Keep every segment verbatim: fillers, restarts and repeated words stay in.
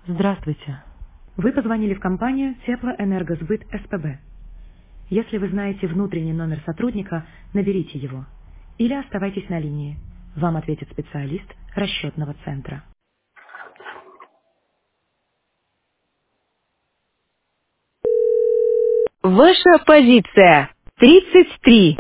Здравствуйте. Вы позвонили в компанию Теплоэнергосбыт СПБ. Если вы знаете внутренний номер сотрудника, наберите его. Или оставайтесь на линии. Вам ответит специалист расчетного центра. Ваша позиция. тридцать три.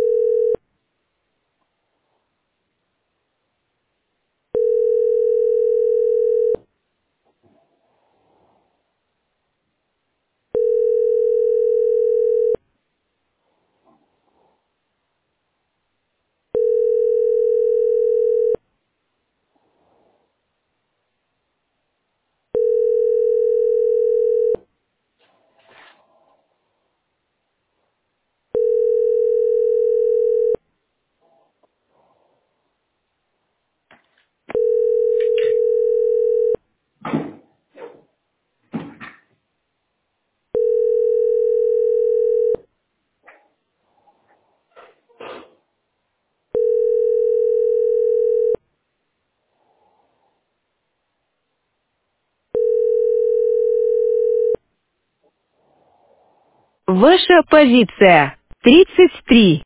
Ваша позиция. тридцать три.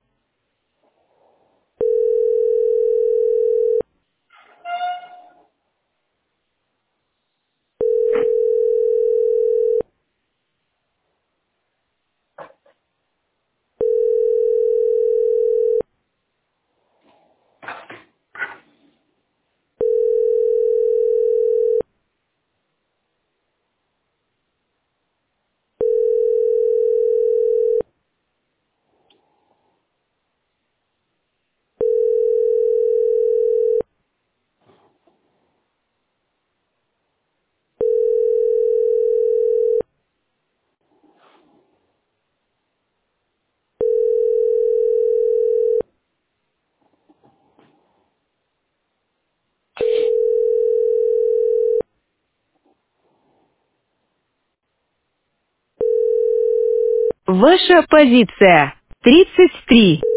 Ваша позиция. тридцать три.